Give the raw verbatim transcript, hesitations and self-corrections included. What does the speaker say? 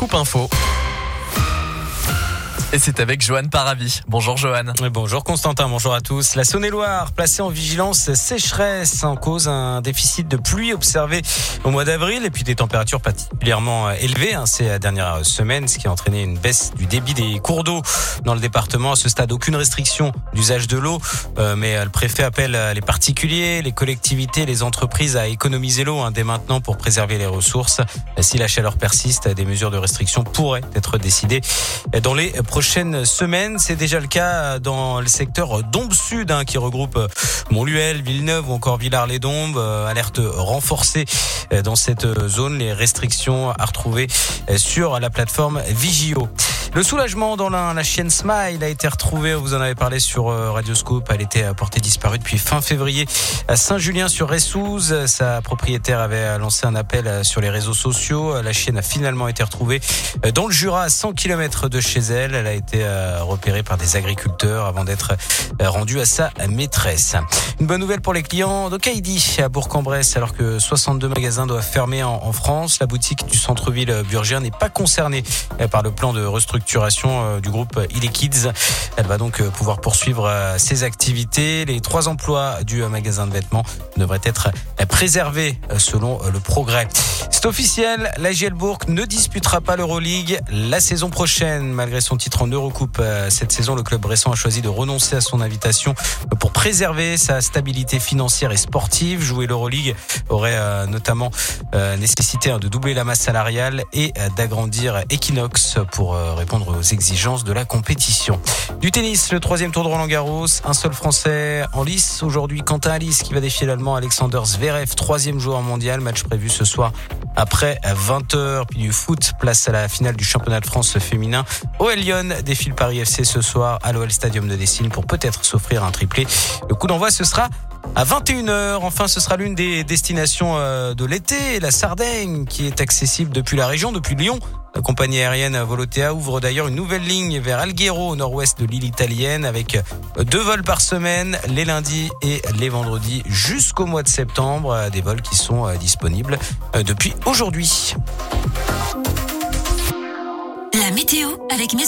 Scoop Info. Et c'est avec Johan Paravi. Bonjour Johan. Bonjour Constantin, bonjour à tous. La Saône-et-Loire placée en vigilance sécheresse en cause un déficit de pluie observé au mois d'avril et puis des températures particulièrement élevées hein, ces dernières semaines, ce qui a entraîné une baisse du débit des cours d'eau dans le département. À ce stade, aucune restriction d'usage de l'eau, euh, mais le préfet appelle les particuliers, les collectivités, les entreprises à économiser l'eau hein, dès maintenant pour préserver les ressources. Si la chaleur persiste, des mesures de restriction pourraient être décidées dans les prochaines prochaines semaines. C'est déjà le cas dans le secteur Dombes-Sud hein, qui regroupe Montluel, Villeneuve ou encore Villars-les-Dombes. Euh, alerte renforcée dans cette zone. Les restrictions à retrouver sur la plateforme Vigio. Le soulagement dans l'Ain, la chienne Smile a été retrouvée, vous en avez parlé sur Radio Scoop, elle était portée disparue depuis fin février à Saint-Julien-sur-Ressouze. Sa propriétaire avait lancé un appel sur les réseaux sociaux. La chienne a finalement été retrouvée dans le Jura à cent kilomètres de chez elle. Elle a été repérée par des agriculteurs avant d'être rendue à sa maîtresse. Une bonne nouvelle pour les clients d'Ocahidi à Bourg-en-Bresse, alors que soixante-deux magasins doivent fermer en France. La boutique du centre-ville burgien n'est pas concernée par le plan de restructuration du groupe Illiquids. Elle va donc pouvoir poursuivre ses activités. Les trois emplois du magasin de vêtements devraient être préservés selon le progrès. C'est officiel, l'A J L Bourg ne disputera pas l'Euroleague la saison prochaine. Malgré son titre en Eurocoupe cette saison, le club bressan a choisi de renoncer à son invitation pour préserver sa stabilité financière et sportive. Jouer l'Euroleague aurait notamment nécessité de doubler la masse salariale et d'agrandir Equinox pour répondre aux exigences de la compétition. Du tennis, le troisième tour de Roland-Garros, un seul Français en lice aujourd'hui, Quentin Alice qui va défier l'Allemand Alexander Zverev, troisième joueur mondial, match prévu ce soir après vingt heures. Puis du foot, place à la finale du championnat de France féminin. O L Lyon défie le Paris F C ce soir à l'O L Stadium de Dessines pour peut-être s'offrir un triplé. Le coup d'envoi, ce sera à vingt et une heures. Enfin, ce sera l'une des destinations de l'été, la Sardaigne, qui est accessible depuis la région, depuis Lyon. La compagnie aérienne Volotea ouvre d'ailleurs une nouvelle ligne vers Alghero, au nord-ouest de l'île italienne, avec deux vols par semaine, les lundis et les vendredis jusqu'au mois de septembre. Des vols qui sont disponibles depuis aujourd'hui. La météo avec